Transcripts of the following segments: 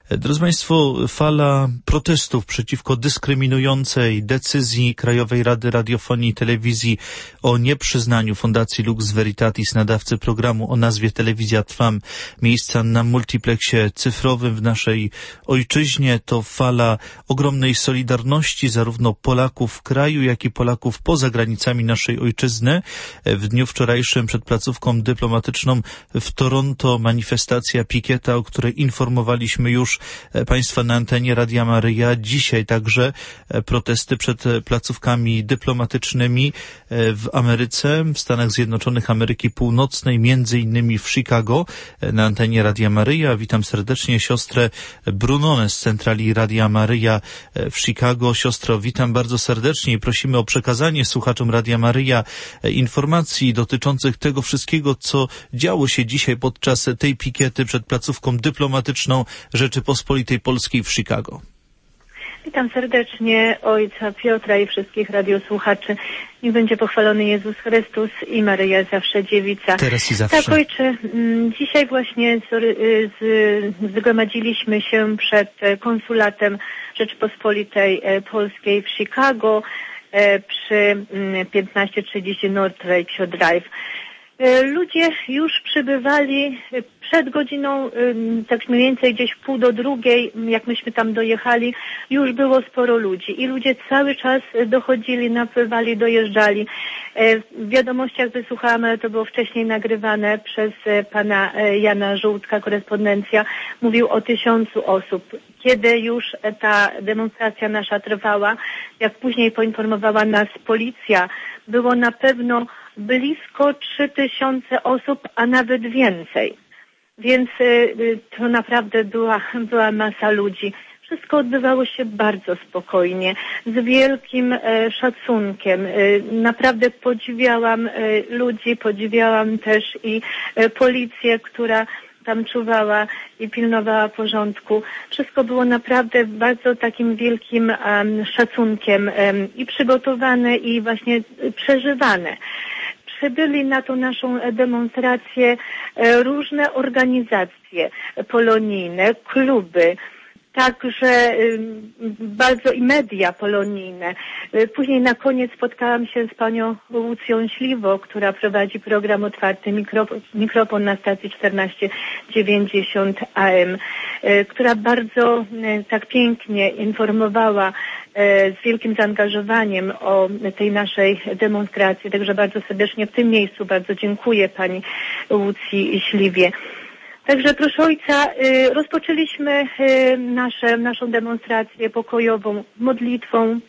Drodzy Państwo, fala protestów przeciwko dyskryminującej decyzji Krajowej Rady Radiofonii i Telewizji o nieprzyznaniu Fundacji Lux Veritatis, nadawcy programu o nazwie Telewizja Trwam, miejsca na multipleksie cyfrowym w naszej ojczyźnie, to fala ogromnej solidarności zarówno Polaków w kraju, jak i Polaków poza granicami naszej ojczyzny. W dniu wczorajszym przed placówką dyplomatyczną w Toronto manifestacja pikieta, o której informowaliśmy już Państwa na antenie Radia Maryja. Dzisiaj także protesty przed placówkami dyplomatycznymi w Ameryce, w Stanach Zjednoczonych Ameryki Północnej, między innymi w Chicago, na antenie Radia Maryja. Witam serdecznie siostrę Brunonę z centrali Radia Maryja w Chicago. Siostro, witam bardzo serdecznie i prosimy o przekazanie słuchaczom Radia Maryja informacji dotyczących tego wszystkiego, co działo się dzisiaj podczas tej pikiety przed placówką dyplomatyczną Rzeczypospolitej Polskiej w Chicago. Witam serdecznie ojca Piotra i wszystkich radiosłuchaczy. Niech będzie pochwalony Jezus Chrystus i Maryja zawsze dziewica. Teraz i zawsze. Tak, ojcze, dzisiaj właśnie zgromadziliśmy się przed konsulatem Rzeczypospolitej Polskiej w Chicago przy 1530 North Lakeshore Drive. Ludzie już przybywali przed godziną, tak mniej więcej gdzieś 1:30, jak myśmy tam dojechali, już było sporo ludzi i ludzie cały czas dochodzili, napływali, dojeżdżali. W wiadomościach wysłuchałam, ale to było wcześniej nagrywane przez pana Jana Żółtka, korespondencja, mówił o 1000 osób. Kiedy już ta demonstracja nasza trwała, jak później poinformowała nas policja, było na pewno blisko 3000 osób, a nawet więcej. Więc to naprawdę była masa ludzi. Wszystko odbywało się bardzo spokojnie, z wielkim szacunkiem. Naprawdę podziwiałam ludzi, podziwiałam też i policję, która tam czuwała i pilnowała porządku. Wszystko było naprawdę bardzo takim wielkim szacunkiem i przygotowane i właśnie przeżywane. Przybyli na tą naszą demonstrację różne organizacje polonijne, kluby, także bardzo i media polonijne. Później na koniec spotkałam się z panią Łucją Śliwo, która prowadzi program Otwarty Mikrofon na stacji 1490 AM, która bardzo tak pięknie informowała z wielkim zaangażowaniem o tej naszej demonstracji. Także bardzo serdecznie w tym miejscu bardzo dziękuję pani Łucji Śliwie. Także proszę ojca, rozpoczęliśmy naszą demonstrację pokojową modlitwą,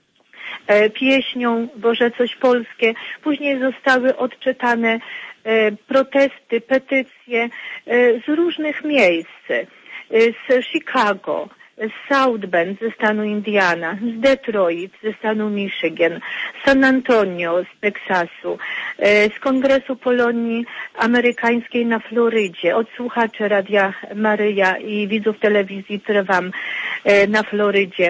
pieśnią Boże coś polskie. Później zostały odczytane protesty, petycje z różnych miejsc, z Chicago, z South Bend ze stanu Indiana, z Detroit ze stanu Michigan, San Antonio z Teksasu, z Kongresu Polonii Amerykańskiej na Florydzie, od słuchaczy Radia Maryja i widzów telewizji Trwam na Florydzie.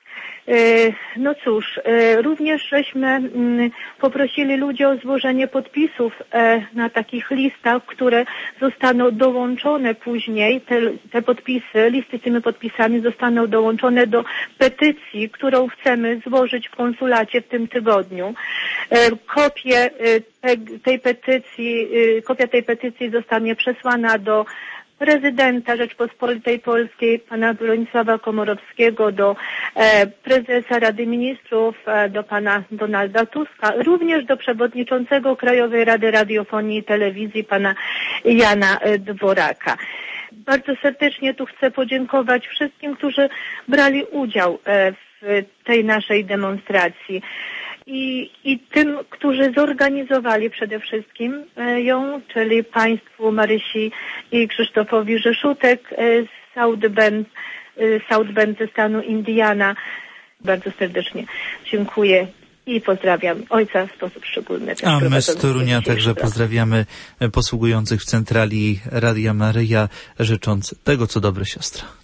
No cóż, również żeśmy poprosili ludzi o złożenie podpisów na takich listach, które zostaną dołączone później, te podpisy, listy z tymi podpisami zostaną dołączone do petycji, którą chcemy złożyć w konsulacie w tym tygodniu. Kopia tej petycji zostanie przesłana do prezydenta Rzeczpospolitej Polskiej, pana Bronisława Komorowskiego, do prezesa Rady Ministrów, do pana Donalda Tuska, również do przewodniczącego Krajowej Rady Radiofonii i Telewizji, pana Jana Dworaka. Bardzo serdecznie tu chcę podziękować wszystkim, którzy brali udział w tej naszej demonstracji. I tym, którzy zorganizowali przede wszystkim ją, czyli państwu Marysi i Krzysztofowi Rzeszutek z South Bend ze stanu Indiana. Bardzo serdecznie dziękuję i pozdrawiam ojca w sposób szczególny. A my z Torunia także pozdrawiamy posługujących w centrali Radia Maryja, życząc tego, co dobre, siostra.